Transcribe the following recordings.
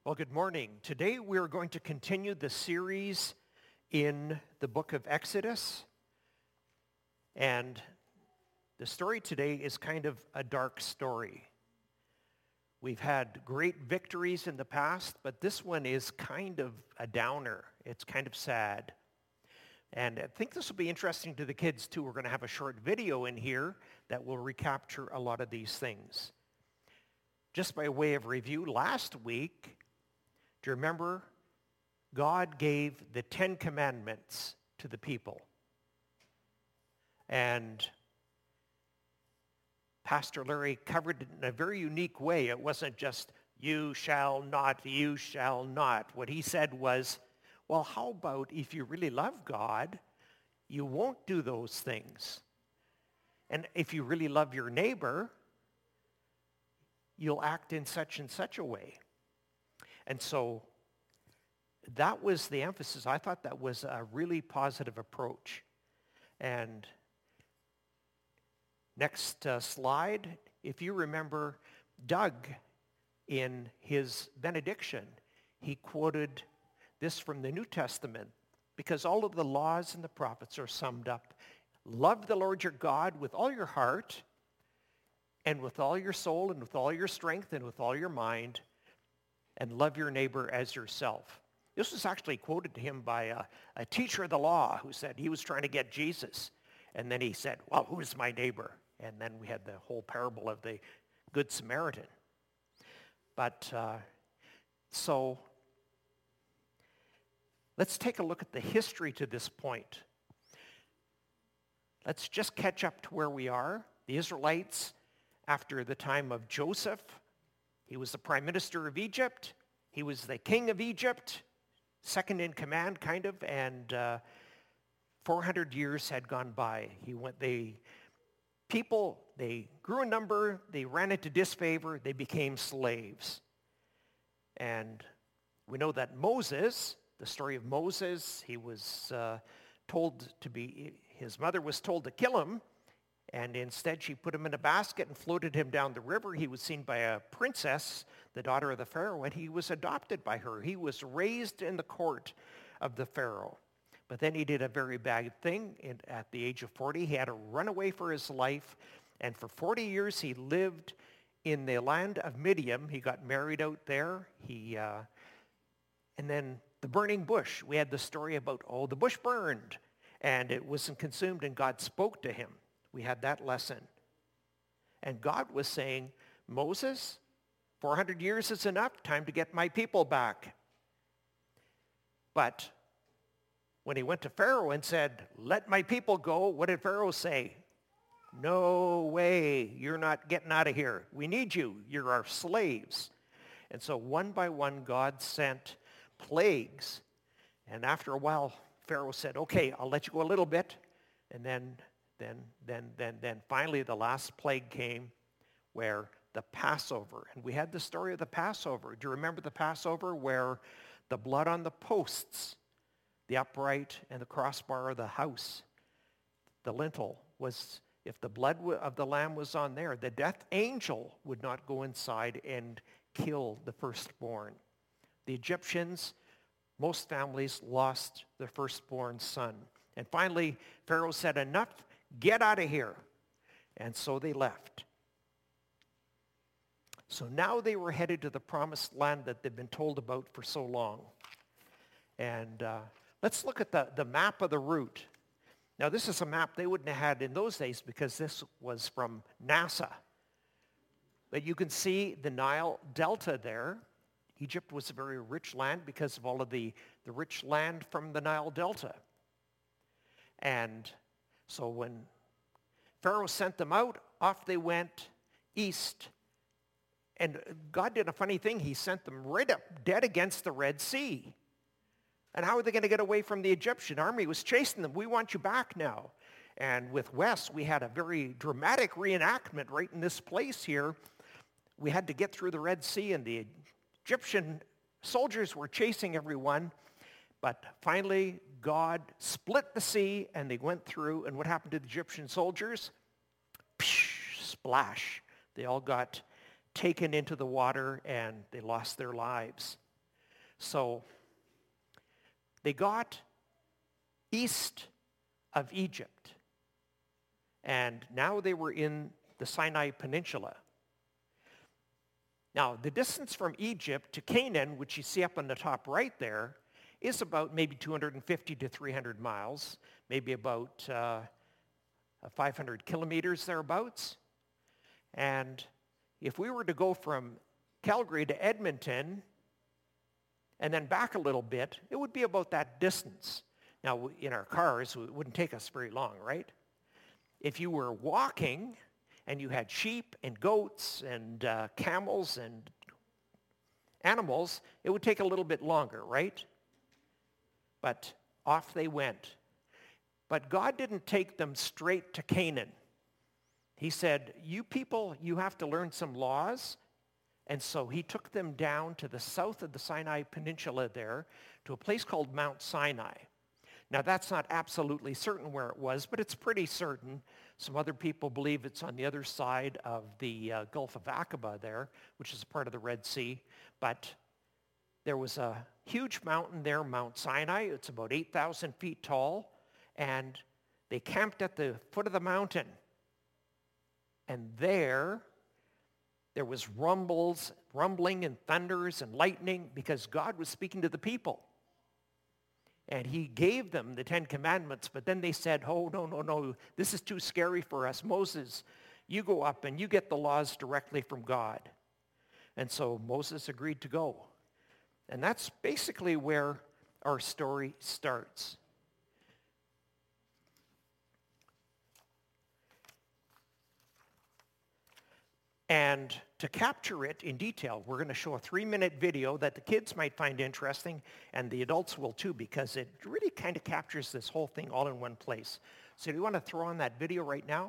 Well, good morning. Today we're going to continue the series in the book of Exodus. And the story today is kind of a dark story. We've had great victories in the past, but this one is kind of a downer. It's kind of sad. And I think this will be interesting to the kids too. We're going to have a short video in here that will recapture a lot of these things. Just by way of review, last week, do you remember God gave the 10 Commandments to the people? And Pastor Larry covered it in a very unique way. It wasn't just, you shall not, you shall not. What he said was, well, how about if you really love God, you won't do those things. And if you really love your neighbor, you'll act in such and such a way. And so that was the emphasis. I thought that was a really positive approach. And next slide, if you remember Doug in his benediction, he quoted this from the New Testament, because all of the laws and the prophets are summed up. Love the Lord your God with all your heart and with all your soul and with all your strength and with all your mind, and love your neighbor as yourself. This was actually quoted to him by a teacher of the law who said he was trying to get Jesus. And then he said, well, who is my neighbor? And then we had the whole parable of the Good Samaritan. But so let's take a look at the history to this point. Let's just catch up to where we are. The Israelites, after the time of Joseph, he was the prime minister of Egypt. He was the king of Egypt, second in command, kind of, and 400 years had gone by. They grew in number, they ran into disfavor, they became slaves. And we know that Moses, the story of Moses, he was his mother was told to kill him, and instead she put him in a basket and floated him down the river. He was seen by a princess, the daughter of the Pharaoh, and he was adopted by her. He was raised in the court of the Pharaoh. But then he did a very bad thing. At the age of 40, he had to run away for his life. And for 40 years, he lived in the land of Midian. He got married out there. And then the burning bush. We had the story about, the bush burned, and it wasn't consumed, and God spoke to him. We had that lesson. And God was saying, Moses, 400 years is enough. Time to get my people back. But when he went to Pharaoh and said, let my people go, what did Pharaoh say? No way. You're not getting out of here. We need you. You're our slaves. And so one by one, God sent plagues. And after a while, Pharaoh said, okay, I'll let you go a little bit. And then finally the last plague came, where the Passover. And we had the story of the Passover. Do you remember the Passover where the blood on the posts, the upright and the crossbar of the house, the lintel, was, if the blood of the lamb was on there, the death angel would not go inside and kill the firstborn. The Egyptians, most families lost their firstborn son. And finally, Pharaoh said, enough, get out of here. And so they left. So now they were headed to the promised land that they'd been told about for so long. And let's look at the map of the route. Now, this is a map they wouldn't have had in those days because this was from NASA. But you can see the Nile Delta there. Egypt was a very rich land because of all of the rich land from the Nile Delta. And so when Pharaoh sent them out, off they went east. And God did a funny thing. He sent them right up dead against the Red Sea. And how are they going to get away from the Egyptian army? It was chasing them. We want you back now. And with Wes, we had a very dramatic reenactment right in this place here. We had to get through the Red Sea, and the Egyptian soldiers were chasing everyone. But finally, God split the sea, and they went through. And what happened to the Egyptian soldiers? Psh, splash. They all got taken into the water, and they lost their lives. So they got east of Egypt, and now they were in the Sinai Peninsula. Now, the distance from Egypt to Canaan, which you see up on the top right there, is about maybe 250 to 300 miles, maybe about 500 kilometers thereabouts. And if we were to go from Calgary to Edmonton and then back a little bit, it would be about that distance. Now, in our cars, it wouldn't take us very long, right? If you were walking and you had sheep and goats and camels and animals, it would take a little bit longer, right? But off they went. But God didn't take them straight to Canaan. He said, you people, you have to learn some laws. And so he took them down to the south of the Sinai Peninsula there to a place called Mount Sinai. Now, that's not absolutely certain where it was, but it's pretty certain. Some other people believe it's on the other side of the Gulf of Aqaba there, which is a part of the Red Sea. But there was a huge mountain there, Mount Sinai. It's about 8,000 feet tall. And they camped at the foot of the mountain. And there was rumbling and thunders and lightning because God was speaking to the people. And he gave them the 10 Commandments, but then they said, oh, no, this is too scary for us. Moses, you go up and you get the laws directly from God. And so Moses agreed to go. And that's basically where our story starts. And to capture it in detail, we're going to show a 3-minute video that the kids might find interesting, and the adults will too, because it really kind of captures this whole thing all in one place. So do you want to throw on that video right now?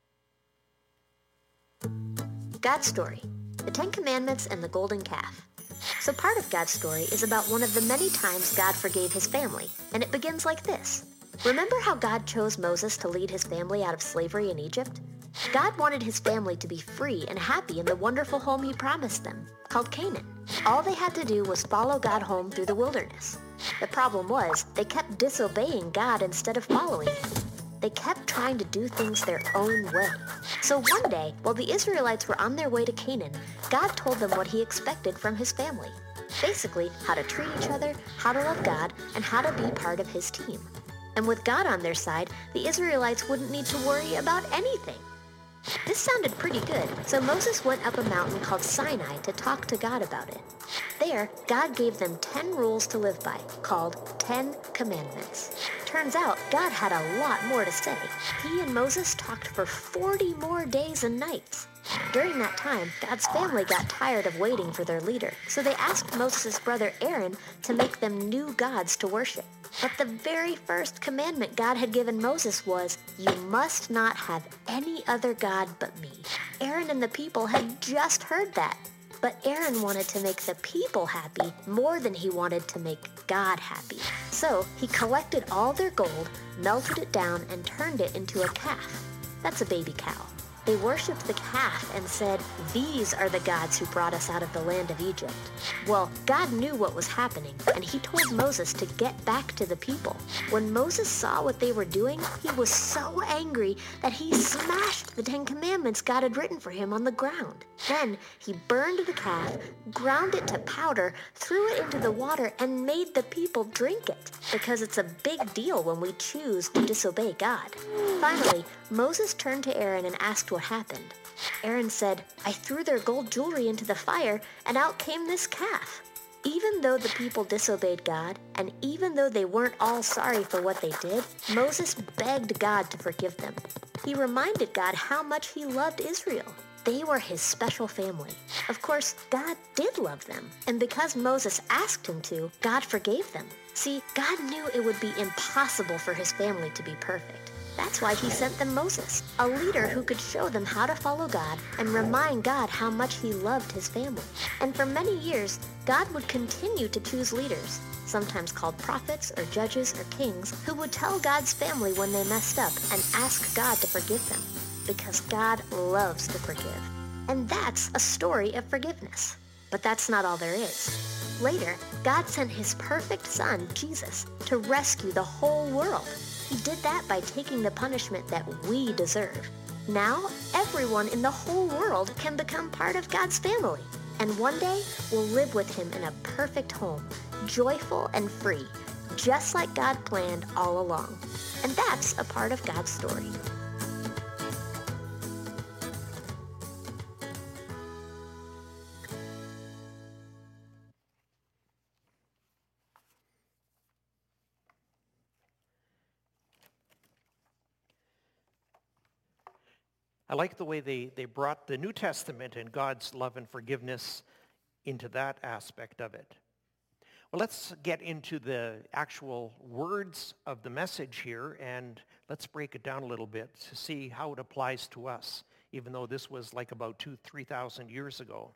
God's story, the 10 Commandments and the golden calf. So part of God's story is about one of the many times God forgave his family, and it begins like this. Remember how God chose Moses to lead his family out of slavery in Egypt? God wanted his family to be free and happy in the wonderful home he promised them, called Canaan. All they had to do was follow God home through the wilderness. The problem was, they kept disobeying God instead of following him. They kept trying to do things their own way. So one day, while the Israelites were on their way to Canaan, God told them what he expected from his family. Basically, how to treat each other, how to love God, and how to be part of his team. And with God on their side, the Israelites wouldn't need to worry about anything. This sounded pretty good, so Moses went up a mountain called Sinai to talk to God about it. There, God gave them 10 rules to live by, called 10 Commandments. Turns out, God had a lot more to say. He and Moses talked for 40 more days and nights. During that time, God's family got tired of waiting for their leader, so they asked Moses' brother Aaron to make them new gods to worship. But the very first commandment God had given Moses was, you must not have any other god but me. Aaron and the people had just heard that. But Aaron wanted to make the people happy more than he wanted to make God happy. So he collected all their gold, melted it down, and turned it into a calf. That's a baby cow. They worshipped the calf and said, these are the gods who brought us out of the land of Egypt. Well, God knew what was happening, and he told Moses to get back to the people. When Moses saw what they were doing, he was so angry that he smashed the 10 Commandments God had written for him on the ground. Then he burned the calf, ground it to powder, threw it into the water, and made the people drink it, because it's a big deal when we choose to disobey God. Finally, Moses turned to Aaron and asked what happened. Aaron said, I threw their gold jewelry into the fire, and out came this calf. Even though the people disobeyed God, and even though they weren't all sorry for what they did, Moses begged God to forgive them. He reminded God how much he loved Israel. They were his special family. Of course, God did love them, and because Moses asked him to, God forgave them. See, God knew it would be impossible for his family to be perfect. That's why he sent them Moses, a leader who could show them how to follow God and remind God how much he loved his family. And for many years, God would continue to choose leaders, sometimes called prophets or judges or kings, who would tell God's family when they messed up and ask God to forgive them, because God loves to forgive. And that's a story of forgiveness. But that's not all there is. Later, God sent his perfect son, Jesus, to rescue the whole world. He did that by taking the punishment that we deserve. Now, everyone in the whole world can become part of God's family. And one day, we'll live with him in a perfect home, joyful and free, just like God planned all along. And that's a part of God's story. I like the way they brought the New Testament and God's love and forgiveness into that aspect of it. Well, let's get into the actual words of the message here, and let's break it down a little bit to see how it applies to us, even though this was like about 3,000 years ago.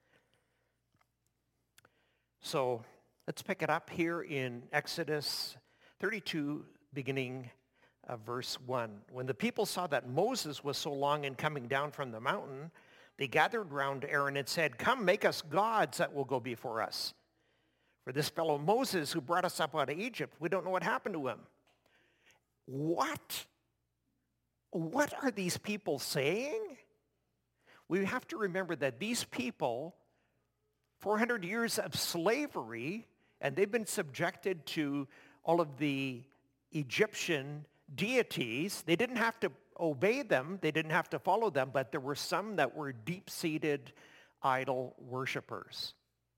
So let's pick it up here in Exodus 32, beginning verse 1. When the people saw that Moses was so long in coming down from the mountain, they gathered round Aaron and said, "Come, make us gods that will go before us. For this fellow Moses who brought us up out of Egypt, we don't know what happened to him." What? What are these people saying? We have to remember that these people, 400 years of slavery, and they've been subjected to all of the Egyptian deities. They didn't have to obey them. They didn't have to follow them, but there were some that were deep-seated idol worshipers.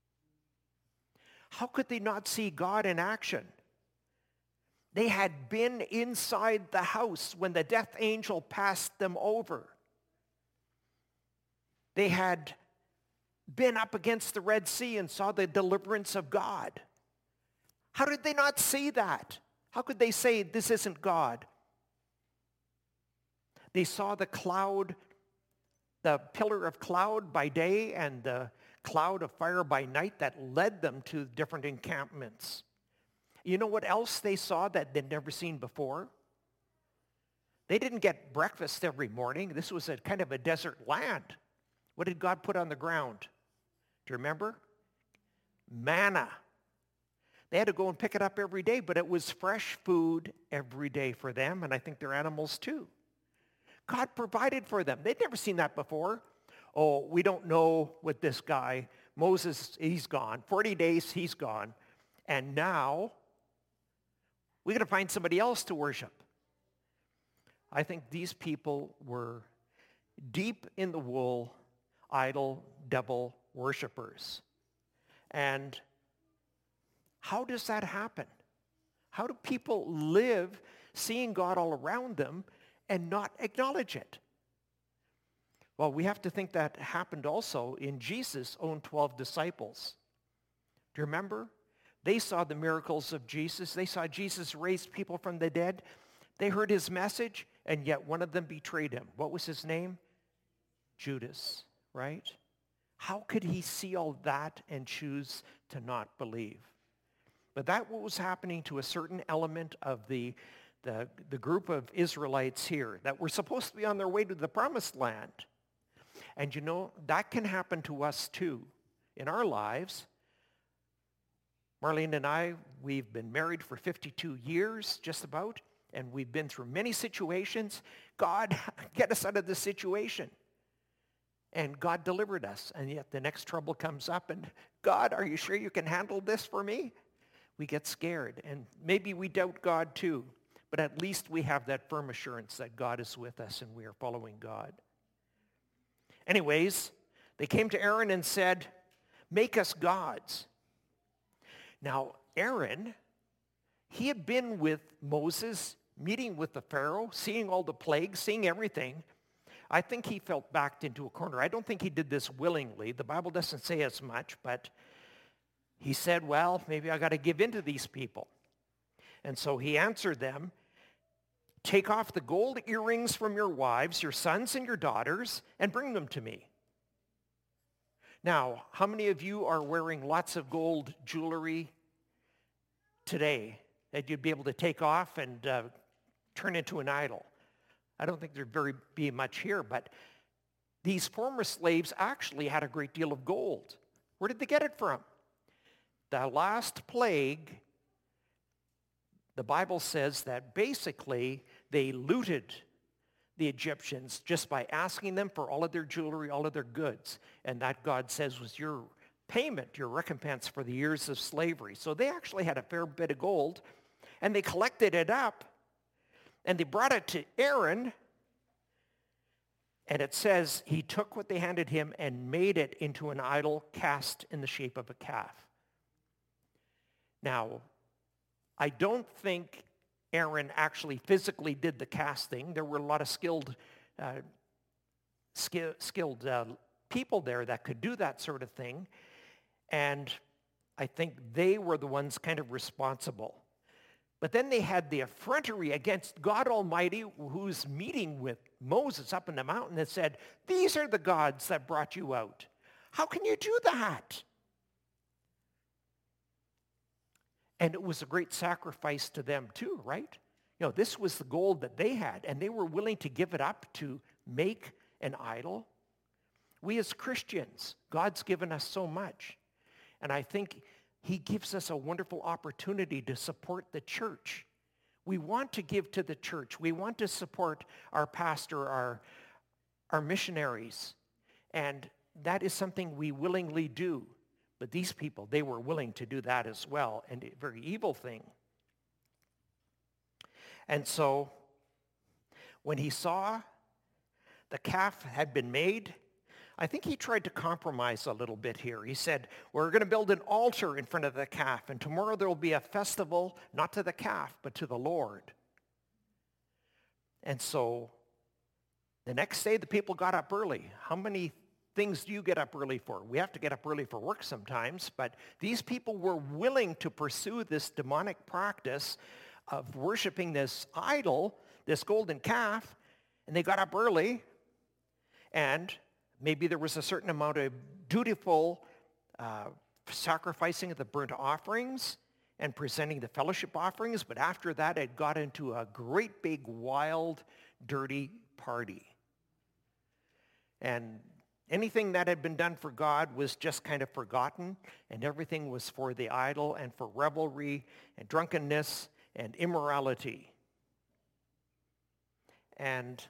How could they not see God in action? They had been inside the house when the death angel passed them over. They had been up against the Red Sea and saw the deliverance of God. How did they not see that? How could they say this isn't God? They saw the cloud, the pillar of cloud by day and the cloud of fire by night that led them to different encampments. You know what else they saw that they'd never seen before? They didn't get breakfast every morning. This was a kind of a desert land. What did God put on the ground? Do you remember? Manna. They had to go and pick it up every day, but it was fresh food every day for them, and I think their animals too. God provided for them. They'd never seen that before. Oh, we don't know what this guy, Moses, he's gone. 40 days, he's gone. And now, we got to find somebody else to worship. I think these people were deep in the wool, idol, devil worshipers. And how does that happen? How do people live seeing God all around them and not acknowledge it? Well, we have to think that happened also in Jesus' own 12 disciples. Do you remember? They saw the miracles of Jesus. They saw Jesus raise people from the dead. They heard his message, and yet one of them betrayed him. What was his name? Judas, right? How could he see all that and choose to not believe? But that was happening to a certain element of the group of Israelites here that were supposed to be on their way to the promised land. And you know, that can happen to us too in our lives. Marlene and I, we've been married for 52 years, just about, and we've been through many situations. God, get us out of this situation. And God delivered us, and yet the next trouble comes up, and God, are you sure you can handle this for me? We get scared, and maybe we doubt God too, but at least we have that firm assurance that God is with us and we are following God. Anyways, they came to Aaron and said, "Make us gods." Now, Aaron, he had been with Moses, meeting with the Pharaoh, seeing all the plagues, seeing everything. I think he felt backed into a corner. I don't think he did this willingly. The Bible doesn't say as much, but he said, well, maybe I got to give in to these people. And so he answered them, "Take off the gold earrings from your wives, your sons and your daughters, and bring them to me." Now, how many of you are wearing lots of gold jewelry today that you'd be able to take off and turn into an idol? I don't think there'd be much here, but these former slaves actually had a great deal of gold. Where did they get it from? the last plague, the Bible says that basically they looted the Egyptians just by asking them for all of their jewelry, all of their goods. And that, God says, was your payment, your recompense for the years of slavery. So they actually had a fair bit of gold, and they collected it up, and they brought it to Aaron, and it says he took what they handed him and made it into an idol cast in the shape of a calf. Now, I don't think Aaron actually physically did the casting. There were a lot of skilled people there that could do that sort of thing. And I think they were the ones kind of responsible. But then they had the effrontery against God Almighty, who's meeting with Moses up in the mountain, and said, these are the gods that brought you out. How can you do that? And it was a great sacrifice to them too, right? You know, this was the gold that they had, and they were willing to give it up to make an idol. We as Christians, God's given us so much. And I think he gives us a wonderful opportunity to support the church. We want to give to the church. We want to support our pastor, our missionaries. And that is something we willingly do. But these people, they were willing to do that as well, and a very evil thing. And so when he saw the calf had been made, I think he tried to compromise a little bit here. He said, we're going to build an altar in front of the calf, and tomorrow there will be a festival, not to the calf, but to the Lord. And so the next day, the people got up early. How many things do you get up early for? We have to get up early for work sometimes, but these people were willing to pursue this demonic practice of worshiping this idol, this golden calf, and they got up early, and maybe there was a certain amount of dutiful sacrificing of the burnt offerings and presenting the fellowship offerings, but after that it got into a great big wild, dirty party. And anything that had been done for God was just kind of forgotten, and everything was for the idol and for revelry and drunkenness and immorality. And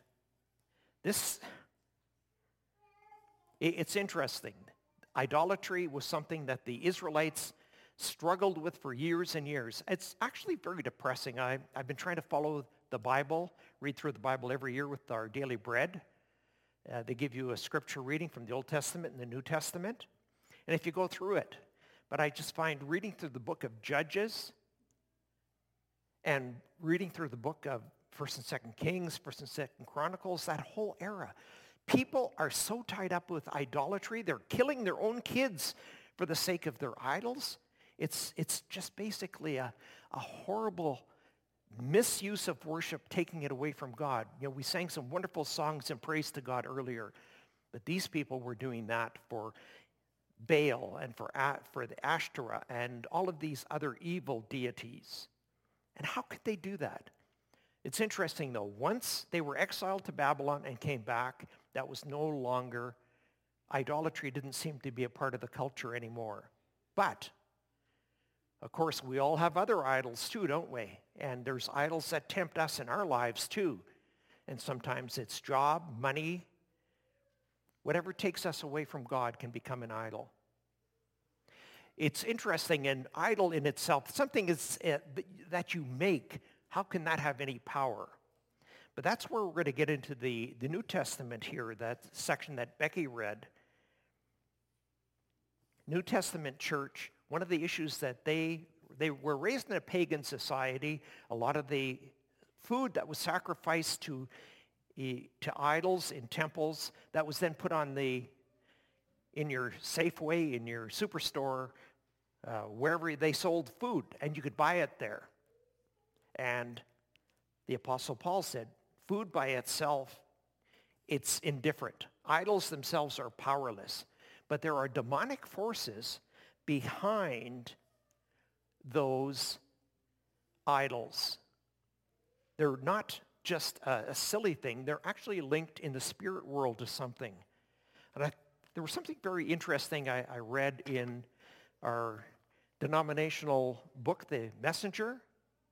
it's interesting. Idolatry was something that the Israelites struggled with for years and years. It's actually very depressing. I've been trying to follow the Bible, read through the Bible every year with our daily bread. They give you a scripture reading from the Old Testament and the New Testament. And if you go through it, but I just find reading through the book of Judges and reading through the book of 1st and 2nd Kings, 1st and 2nd Chronicles, that whole era, people are so tied up with idolatry, they're killing their own kids for the sake of their idols. It's just basically a horrible misuse of worship, taking it away from God. You know, we sang some wonderful songs in praise to God earlier, but these people were doing that for Baal and for the Ashtoreth and all of these other evil deities. And how could they do that? It's interesting, though. Once they were exiled to Babylon and came back, that was no longer, idolatry didn't seem to be a part of the culture anymore. But, of course, we all have other idols too, don't we? And there's idols that tempt us in our lives too. And sometimes it's job, money, whatever takes us away from God can become an idol. It's interesting, an idol in itself, something is, that you make, how can that have any power? But that's where we're going to get into the New Testament here, that section that Becky read. New Testament church, one of the issues that they were raised in a pagan society. A lot of the food that was sacrificed to idols in temples, that was then put on in your Safeway, in your superstore, wherever they sold food, and you could buy it there. And the Apostle Paul said, food by itself, it's indifferent. Idols themselves are powerless. But there are demonic forces behind those idols. They're not just a silly thing. They're actually linked in the spirit world to something. And there was something very interesting I read in denominational book, The Messenger.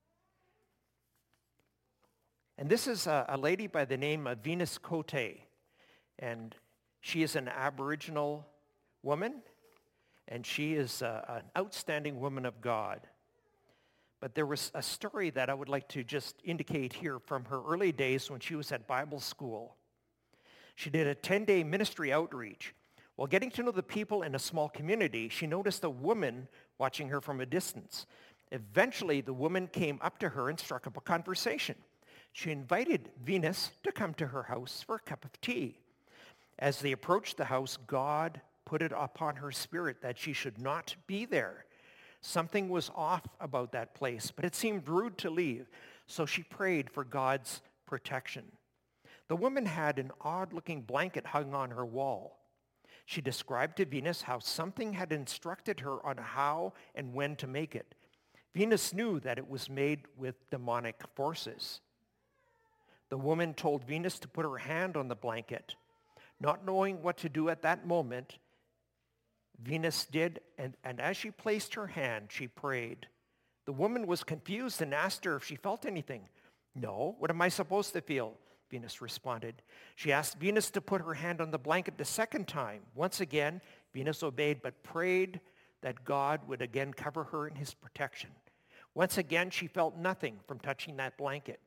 And this is a lady by the name of Venus Cote. And she is an Aboriginal woman. And she is an outstanding woman of God. But there was a story that I would like to just indicate here from her early days when she was at Bible school. She did a 10-day ministry outreach. While getting to know the people in a small community, she noticed a woman watching her from a distance. Eventually, the woman came up to her and struck up a conversation. She invited Venus to come to her house for a cup of tea. As they approached the house, God put it upon her spirit that she should not be there. Something was off about that place, but it seemed rude to leave, so she prayed for God's protection. The woman had an odd-looking blanket hung on her wall. She described to Venus how something had instructed her on how and when to make it. Venus knew that it was made with demonic forces. The woman told Venus to put her hand on the blanket. Not knowing what to do at that moment, Venus did, and as she placed her hand, she prayed. The woman was confused and asked her if she felt anything. No, what am I supposed to feel? Venus responded. She asked Venus to put her hand on the blanket the second time. Once again, Venus obeyed, but prayed that God would again cover her in his protection. Once again, she felt nothing from touching that blanket.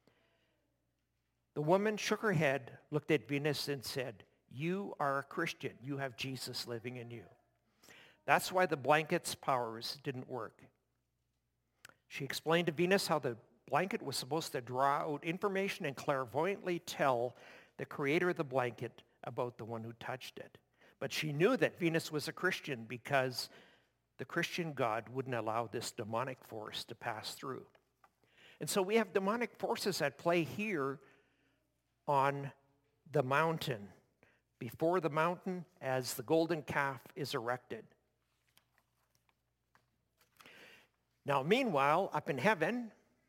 The woman shook her head, looked at Venus, and said, "You are a Christian. You have Jesus living in you." That's why the blanket's powers didn't work. She explained to Venus how the blanket was supposed to draw out information and clairvoyantly tell the creator of the blanket about the one who touched it. But she knew that Venus was a Christian because the Christian God wouldn't allow this demonic force to pass through. And so we have demonic forces at play here on the mountain, before the mountain as the golden calf is erected. Now, meanwhile, up in heaven,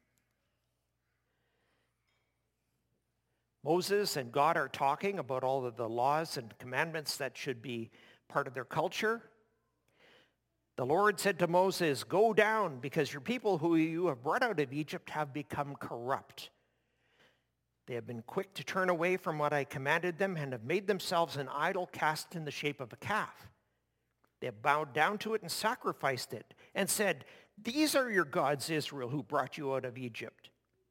Moses and God are talking about all of the laws and commandments that should be part of their culture. The Lord said to Moses, "Go down, because your people who you have brought out of Egypt have become corrupt. They have been quick to turn away from what I commanded them and have made themselves an idol cast in the shape of a calf. They have bowed down to it and sacrificed it and said, 'These are your gods, Israel, who brought you out of Egypt.'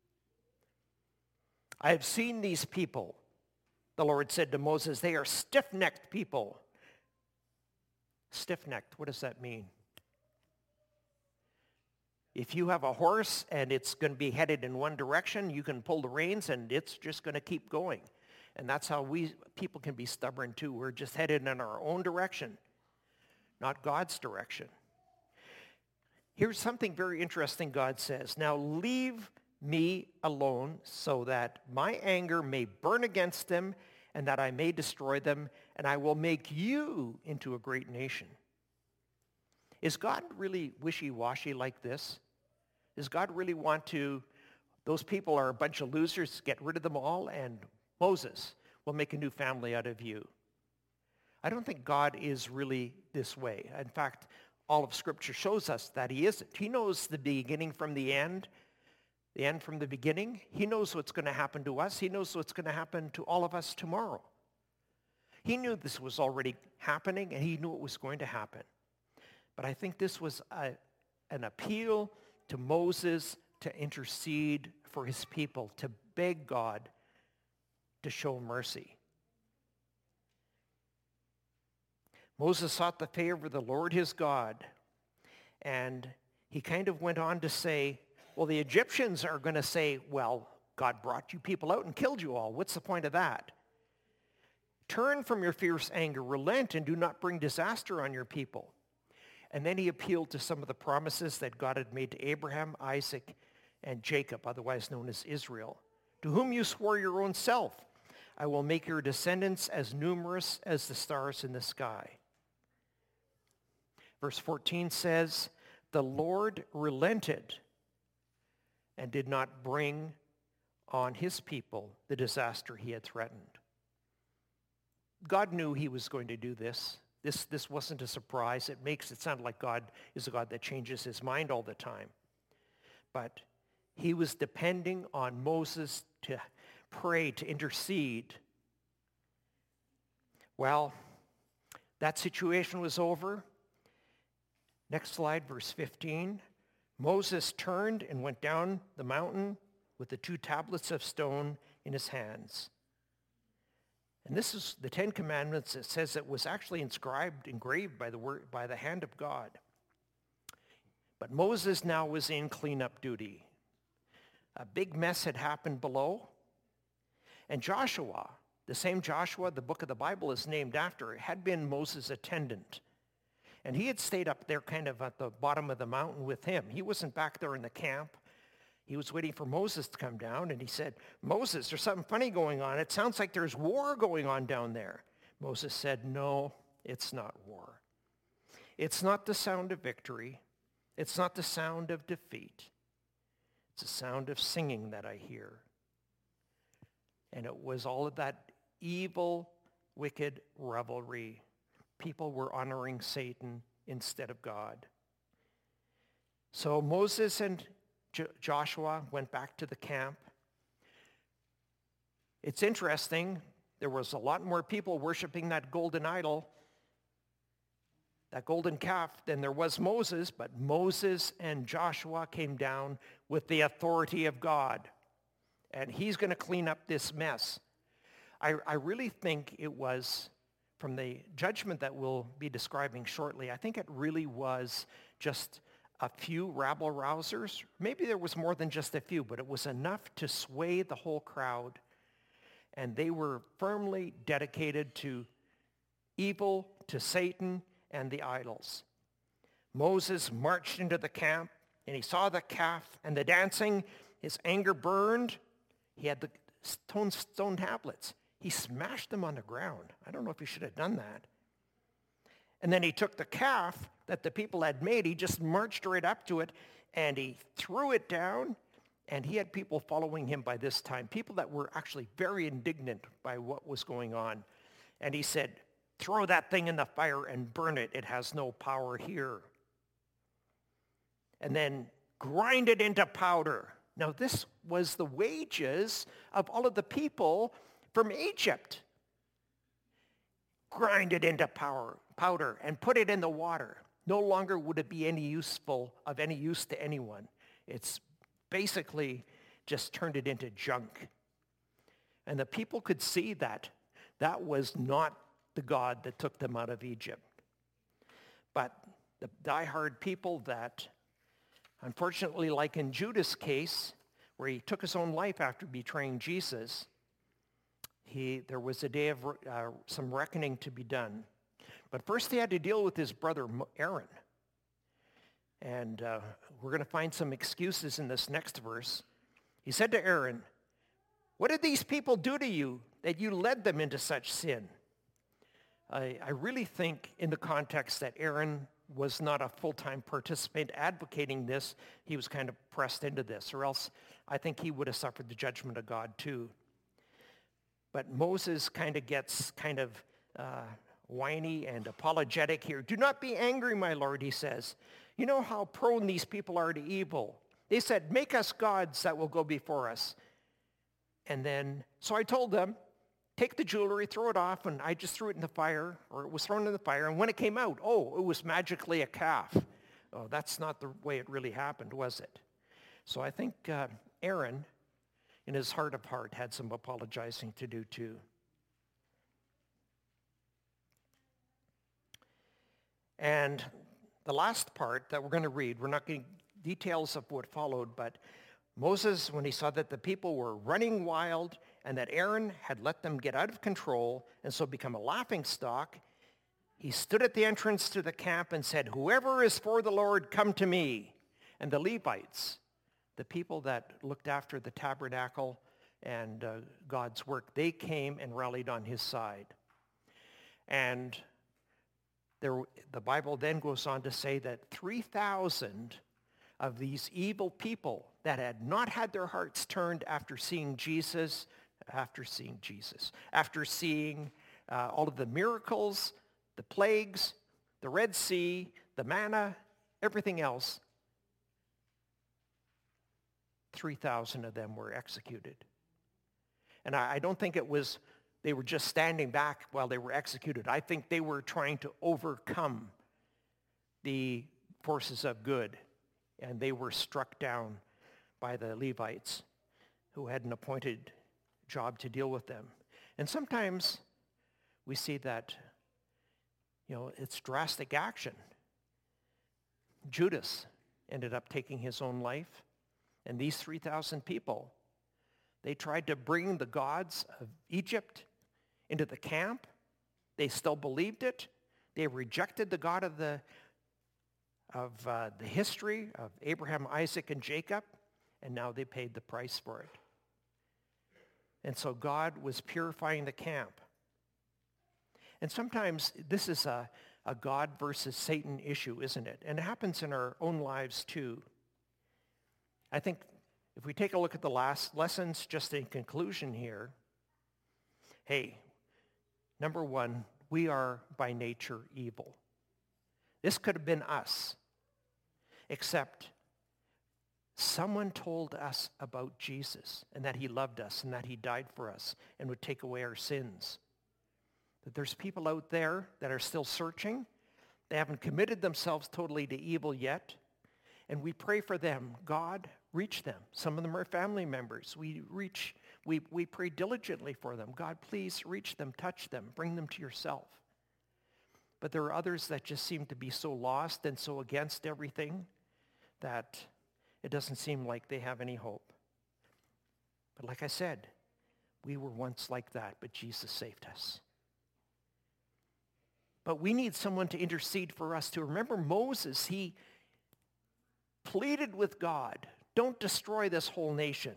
I have seen these people," the Lord said to Moses. "They are stiff-necked people." Stiff-necked, what does that mean? If you have a horse and it's going to be headed in one direction, you can pull the reins and it's just going to keep going. And that's how people can be stubborn too. We're just headed in our own direction, not God's direction. Here's something very interesting God says. "Now leave me alone so that my anger may burn against them and that I may destroy them, and I will make you into a great nation." Is God really wishy-washy like this? Does God really want those people are a bunch of losers, get rid of them all, and Moses will make a new family out of you? I don't think God is really this way. In fact, all of Scripture shows us that he isn't. He knows the beginning from the end from the beginning. He knows what's going to happen to us. He knows what's going to happen to all of us tomorrow. He knew this was already happening, and he knew it was going to happen. But I think this was an appeal to Moses to intercede for his people, to beg God to show mercy. Moses sought the favor of the Lord his God, and he kind of went on to say, well, the Egyptians are going to say, well, God brought you people out and killed you all. What's the point of that? Turn from your fierce anger, relent, and do not bring disaster on your people. And then he appealed to some of the promises that God had made to Abraham, Isaac, and Jacob, otherwise known as Israel, to whom you swore your own self, "I will make your descendants as numerous as the stars in the sky." Verse 14 says, "The Lord relented and did not bring on his people the disaster he had threatened." God knew he was going to do this. This wasn't a surprise. It makes it sound like God is a God that changes his mind all the time. But he was depending on Moses to pray, to intercede. Well, that situation was over. Next slide, verse 15. Moses turned and went down the mountain with the 2 tablets of stone in his hands. And this is the 10 Commandments. It says it was actually engraved by the hand of God. But Moses now was in cleanup duty. A big mess had happened below. And Joshua, the same Joshua the book of the Bible is named after, had been Moses' attendant. And he had stayed up there kind of at the bottom of the mountain with him. He wasn't back there in the camp. He was waiting for Moses to come down, and he said, Moses, there's something funny going on. It sounds like there's war going on down there. Moses said, no, it's not war. It's not the sound of victory. It's not the sound of defeat. It's the sound of singing that I hear. And it was all of that evil, wicked revelry. People were honoring Satan instead of God. So Moses and Joshua went back to the camp. It's interesting, there was a lot more people worshiping that golden idol, that golden calf, than there was Moses, but Moses and Joshua came down with the authority of God. And he's going to clean up this mess. I really think it was, from the judgment that we'll be describing shortly, I think it really was just a few rabble-rousers. Maybe there was more than just a few, but it was enough to sway the whole crowd. And they were firmly dedicated to evil, to Satan, and the idols. Moses marched into the camp, and he saw the calf and the dancing. His anger burned. He had the stone tablets. He smashed them on the ground. I don't know if he should have done that. And then he took the calf that the people had made. He just marched right up to it, and he threw it down. And he had people following him by this time, people that were actually very indignant by what was going on. And he said, throw that thing in the fire and burn it. It has no power here. And then grind it into powder. Now this was the wages of all of the people from Egypt. Grind it into powder and put it in the water. No longer would it be of any use to anyone. It's basically just turned it into junk. And the people could see that that was not the God that took them out of Egypt. But the diehard people that, unfortunately, like in Judas' case, where he took his own life after betraying Jesus, there was a day of some reckoning to be done. But first he had to deal with his brother Aaron. And we're going to find some excuses in this next verse. He said to Aaron, what did these people do to you that you led them into such sin? I really think in the context that Aaron was not a full-time participant advocating this. He was kind of pressed into this, or else I think he would have suffered the judgment of God too. But Moses kind of gets whiny and apologetic here. Do not be angry, my Lord, he says. You know how prone these people are to evil. They said, make us gods that will go before us. And then, so I told them, take the jewelry, throw it off, and I just threw it in the fire, or it was thrown in the fire. And when it came out, it was magically a calf. Oh, that's not the way it really happened, was it? So I think Aaron, in his heart of heart, had some apologizing to do too. And the last part that we're going to read, we're not getting details of what followed, but Moses, when he saw that the people were running wild and that Aaron had let them get out of control and so become a laughingstock, he stood at the entrance to the camp and said, whoever is for the Lord, come to me. And the Levites, the people that looked after the tabernacle and God's work, they came and rallied on his side. And the Bible then goes on to say that 3,000 of these evil people that had not had their hearts turned after seeing all of the miracles the plagues, the Red Sea, the manna, everything else, 3,000 of them were executed. And I don't think they were just standing back while they were executed. I think they were trying to overcome the forces of good, and they were struck down by the Levites who had an appointed job to deal with them. And sometimes we see that, it's drastic action. Judas ended up taking his own life, and these 3,000 people, they tried to bring the gods of Egypt into the camp. They still believed it. They rejected the God of the history of Abraham, Isaac, and Jacob, and now they paid the price for it. And so God was purifying the camp. And sometimes this is a God versus Satan issue, isn't it? And it happens in our own lives too. I think if we take a look at the last lessons, just in conclusion here, hey, number one, we are by nature evil. This could have been us, except someone told us about Jesus and that he loved us and that he died for us and would take away our sins. That there's people out there that are still searching. They haven't committed themselves totally to evil yet. And we pray for them. God, reach them. Some of them are family members. We pray diligently for them. God, please reach them, touch them, bring them to yourself. But there are others that just seem to be so lost and so against everything that it doesn't seem like they have any hope. But like I said, we were once like that, but Jesus saved us. But we need someone to intercede for us too. Remember Moses, he pleaded with God, don't destroy this whole nation.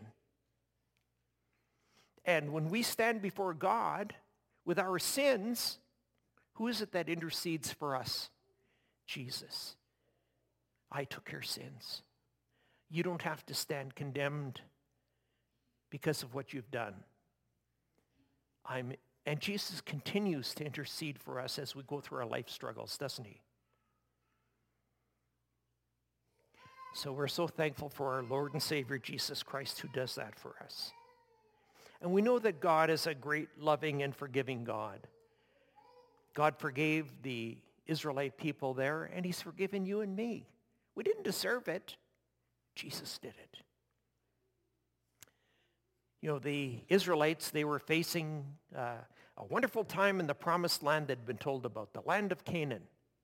And when we stand before God with our sins, who is it that intercedes for us? Jesus. I took your sins. You don't have to stand condemned because of what you've done. And Jesus continues to intercede for us as we go through our life struggles, doesn't he? So we're so thankful for our Lord and Savior, Jesus Christ, who does that for us. And we know that God is a great, loving, and forgiving God. God forgave the Israelite people there, and he's forgiven you and me. We didn't deserve it. Jesus did it. The Israelites, they were facing a wonderful time in the promised land they'd been told about, the land of Canaan.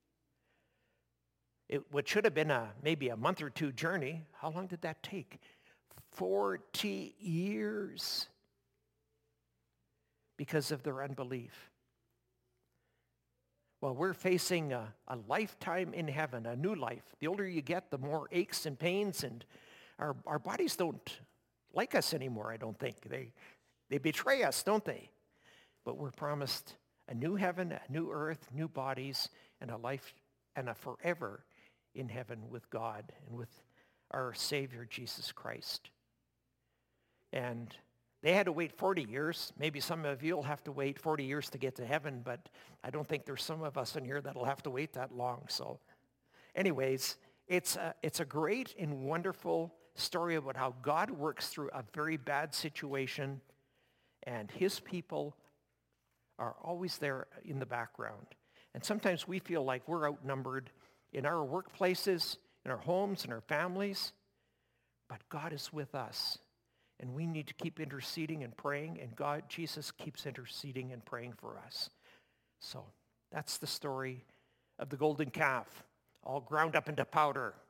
What should have been maybe a month or two journey, how long did that take? 40 years because of their unbelief. Well, we're facing a lifetime in heaven, a new life. The older you get, the more aches and pains, and our bodies don't like us anymore, I don't think. They betray us, don't they? But we're promised a new heaven, a new earth, new bodies, and a life and a forever in heaven with God and with our Savior, Jesus Christ. And they had to wait 40 years. Maybe some of you will have to wait 40 years to get to heaven, but I don't think there's some of us in here that'll have to wait that long. So anyways, it's a great and wonderful story about how God works through a very bad situation, and his people are always there in the background. And sometimes we feel like we're outnumbered in our workplaces, in our homes, in our families, but God is with us. And we need to keep interceding and praying, and Jesus keeps interceding and praying for us. So that's the story of the golden calf, all ground up into powder.